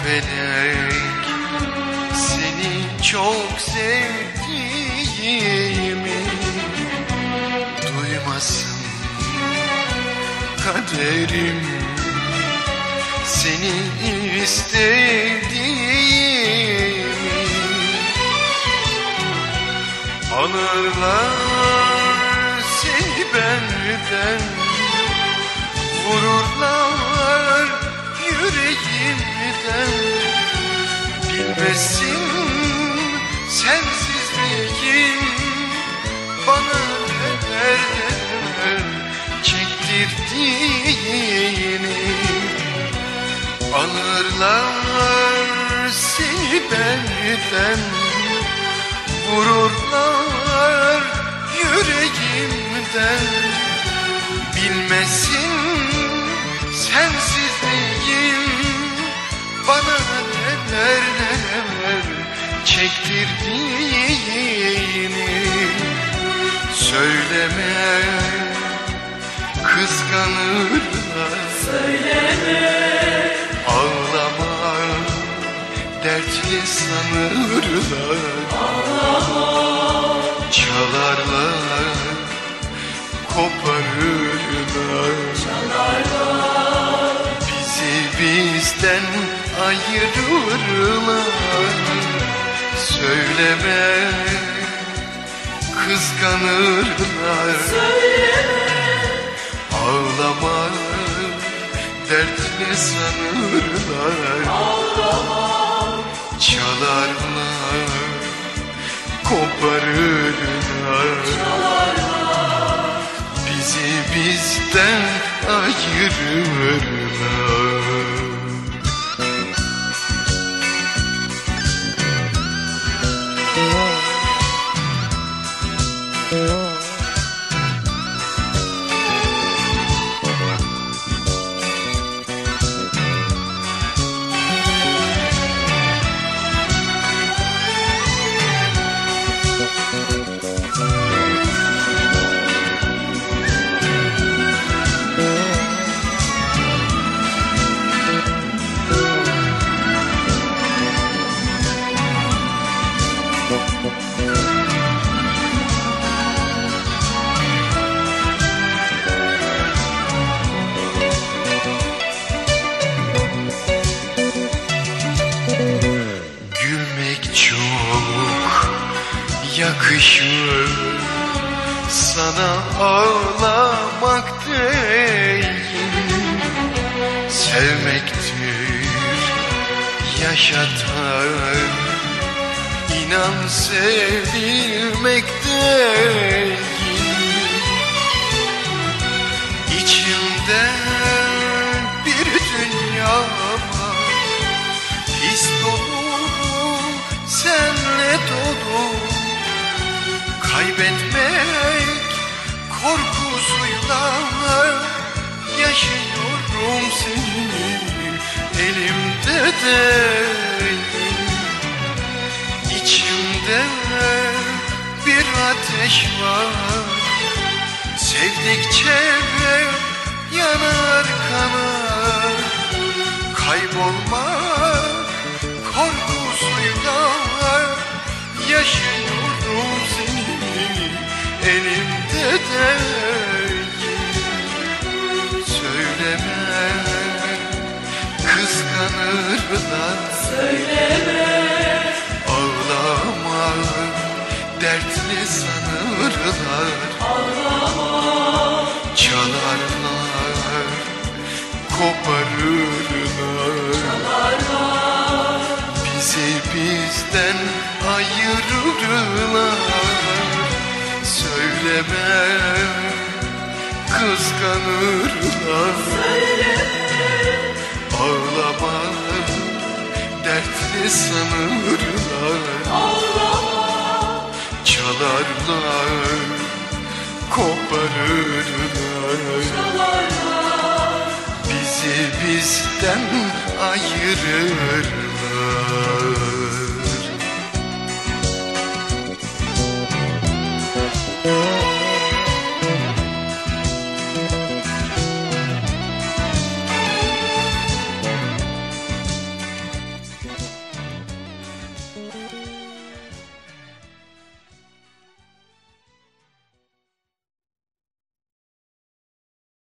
felek seni çok sevdiğimi duymasın kaderim, seni istediğimi alırlar seni benden, vururlar yüreğimden. Bilmesin sensizliğin bana neler çektirdiğini. Alırlar seni benden, vururlar yüreğimden. Bilmesin sensizliğin bana neler çektirdiğini. Söyleme, kıskanırlar. Söyleme, ağlama, dertli sanırlar. ağlama, çalarlar, koparırlar. çalarlar, bizi bizden ayırırlar. Söyleme, kıskanırlar. söyleme, ağlama, dertli sanırlar. ağlama, çalarlar, koparırlar. çalarlar, bizi bizden ayırırlar. Gülmek çok yakışır sana, ağlamak değil. Sevmektir yaşatan, inan sevilmek değil. İçimde bir dünya var, his dolu, senle dolu. Kaybetmek korkusuyla yaşıyorum seni, elimde değil. İçimde bir ateş var, sevdikçe yanar kanar. Kaybolmak korkusuyla yaşıyorum seni, elimde değil. Söyleme, kıskanırlar. söyleme, ağlama, dertli sanırlar. ağlama, çalarlar, koparırlar. çalarlar, bizi bizden ayırırlar. Söyleme, kıskanırlar. söyleme, ağlama, dertli sanırlar. ağlama, çalarlar, koparırlar. çalarlar, bizi bizden ayırırlar.